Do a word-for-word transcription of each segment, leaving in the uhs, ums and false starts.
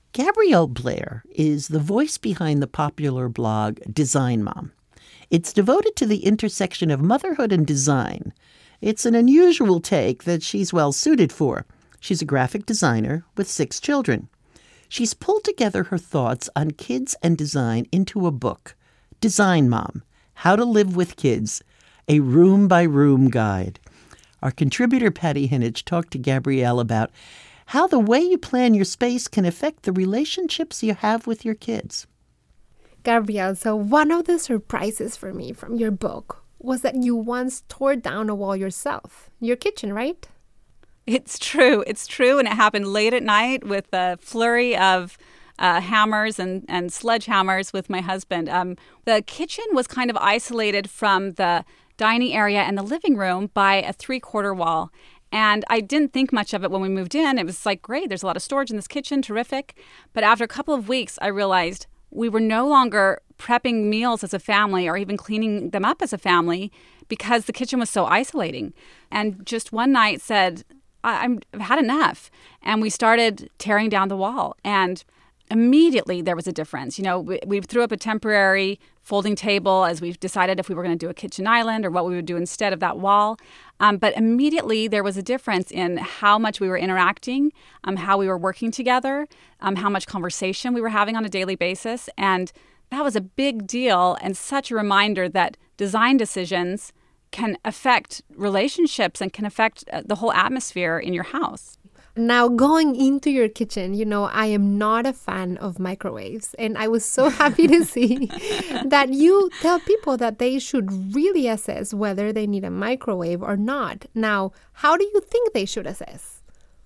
Gabrielle Blair is the voice behind the popular blog Design Mom. It's devoted to the intersection of motherhood and design. It's an unusual take that she's well suited for. She's a graphic designer with six children. She's pulled together her thoughts on kids and design into a book, Design Mom, How to Live with Kids, a room-by-room guide. Our contributor, Patty Hinnage, talked to Gabrielle about how the way you plan your space can affect the relationships you have with your kids. Gabrielle, so one of the surprises for me from your book was that you once tore down a wall yourself. Your kitchen, right? It's true. It's true. And it happened late at night with a flurry of uh, hammers and, and sledgehammers with my husband. Um, the kitchen was kind of isolated from the dining area and the living room by a three-quarter wall. And I didn't think much of it when we moved in. It was like, great, there's a lot of storage in this kitchen, terrific. But after a couple of weeks, I realized we were no longer prepping meals as a family or even cleaning them up as a family because the kitchen was so isolating. And just one night said, I- I'm, I've had enough. And we started tearing down the wall. And immediately there was a difference. You know, we, we threw up a temporary folding table as we've decided if we were going to do a kitchen island or what we would do instead of that wall. Um, but immediately there was a difference in how much we were interacting, um, how we were working together, um, how much conversation we were having on a daily basis. And that was a big deal and such a reminder that design decisions can affect relationships and can affect the whole atmosphere in your house. Now, going into your kitchen, you know, I am not a fan of microwaves. And I was so happy to see that you tell people that they should really assess whether they need a microwave or not. Now, how do you think they should assess?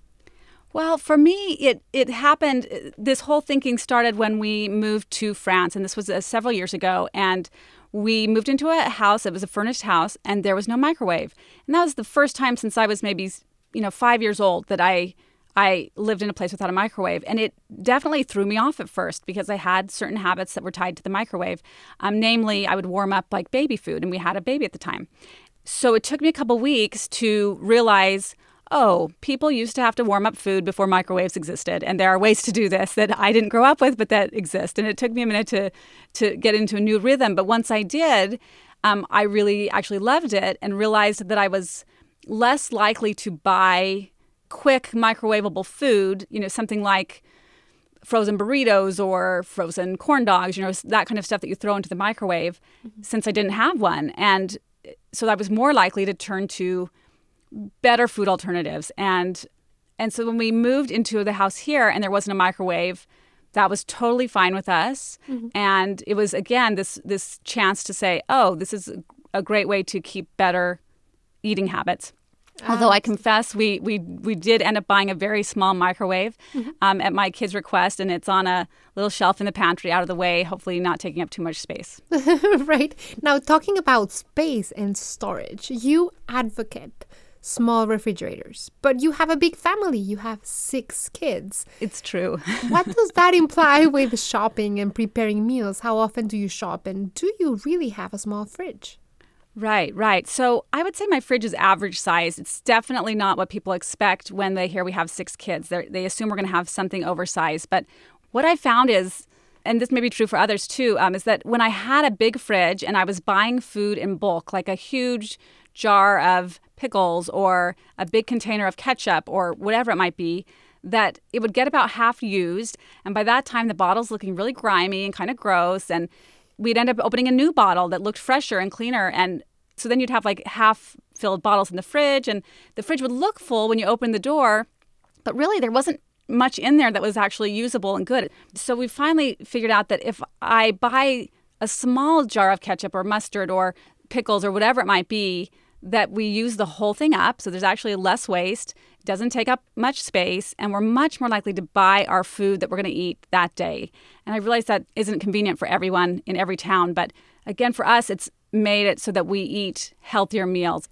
Well, for me, it, it happened, this whole thinking started when we moved to France. And this was uh, several years ago. And we moved into a house, it was a furnished house, and there was no microwave. And that was the first time since I was maybe you know, five years old that I I lived in a place without a microwave. And it definitely threw me off at first because I had certain habits that were tied to the microwave. Um, namely, I would warm up like baby food, and we had a baby at the time. So it took me a couple weeks to realize, oh, people used to have to warm up food before microwaves existed. And there are ways to do this that I didn't grow up with, but that exist. And it took me a minute to, to get into a new rhythm. But once I did, um, I really actually loved it and realized that I was less likely to buy quick microwavable food, you know, something like frozen burritos or frozen corn dogs, you know, that kind of stuff that you throw into the microwave, mm-hmm. since I didn't have one. And so I was more likely to turn to better food alternatives. And and so when we moved into the house here and there wasn't a microwave, that was totally fine with us. Mm-hmm. And it was, again, this this chance to say, oh, this is a great way to keep better eating habits. Although I confess, we we we did end up buying a very small microwave mm-hmm. um, at my kids' request, and it's on a little shelf in the pantry out of the way, hopefully not taking up too much space. Right. Now, talking about space and storage, you advocate small refrigerators, but you have a big family. You have six kids. It's true. What does that imply with shopping and preparing meals? How often do you shop, and do you really have a small fridge? Right, right. So I would say my fridge is average size. It's definitely not what people expect when they hear we have six kids. They're, they assume we're going to have something oversized. But what I found is, and this may be true for others too, um, is that when I had a big fridge and I was buying food in bulk, like a huge jar of pickles or a big container of ketchup or whatever it might be, that it would get about half used. And by that time, the bottle's looking really grimy and kind of gross. And we'd end up opening a new bottle that looked fresher and cleaner. And so then you'd have like half filled bottles in the fridge, and the fridge would look full when you opened the door, but really there wasn't much in there that was actually usable and good. So we finally figured out that if I buy a small jar of ketchup or mustard or pickles or whatever it might be, that we use the whole thing up. So there's actually less waste, doesn't take up much space, and we're much more likely to buy our food that we're going to eat that day. And I realize that isn't convenient for everyone in every town, but again, for us, it's made it so that we eat healthier meals.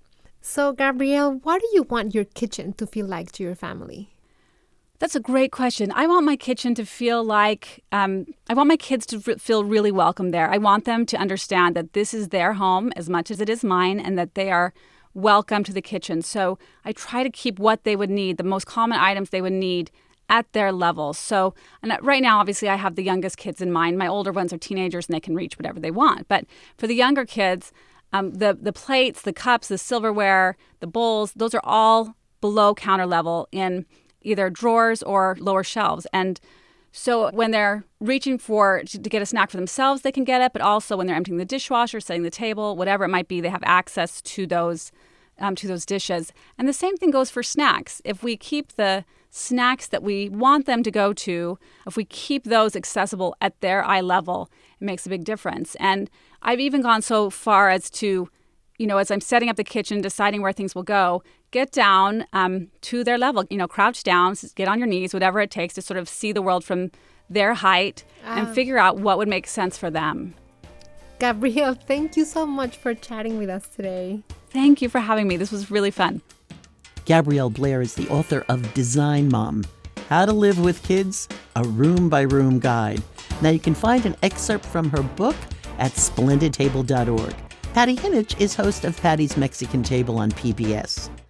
So, Gabrielle, what do you want your kitchen to feel like to your family? That's a great question. I want my kitchen to feel like, um, I want my kids to f- feel really welcome there. I want them to understand that this is their home as much as it is mine, and that they are welcome to the kitchen. So I try to keep what they would need, the most common items they would need, at their level. So and right now, obviously, I have the youngest kids in mind. My older ones are teenagers and they can reach whatever they want. But for the younger kids, um, the, the plates, the cups, the silverware, the bowls, those are all below counter level in either drawers or lower shelves. And so when they're reaching for to, to get a snack for themselves, they can get it. But also when they're emptying the dishwasher, setting the table, whatever it might be, they have access to those um, to those dishes. And the same thing goes for snacks. If we keep the snacks that we want them to go to, if we keep those accessible at their eye level, it makes a big difference. And I've even gone so far as to, you know, as I'm setting up the kitchen, deciding where things will go, get down um, to their level, you know, crouch down, get on your knees, whatever it takes to sort of see the world from their height and figure out what would make sense for them. Gabrielle, thank you so much for chatting with us today. Thank you for having me. This was really fun. Gabrielle Blair is the author of Design Mom, How to Live with Kids, a room-by-room guide. Now you can find an excerpt from her book at splendid table dot org. Patty Hinnage is host of Patty's Mexican Table on P B S.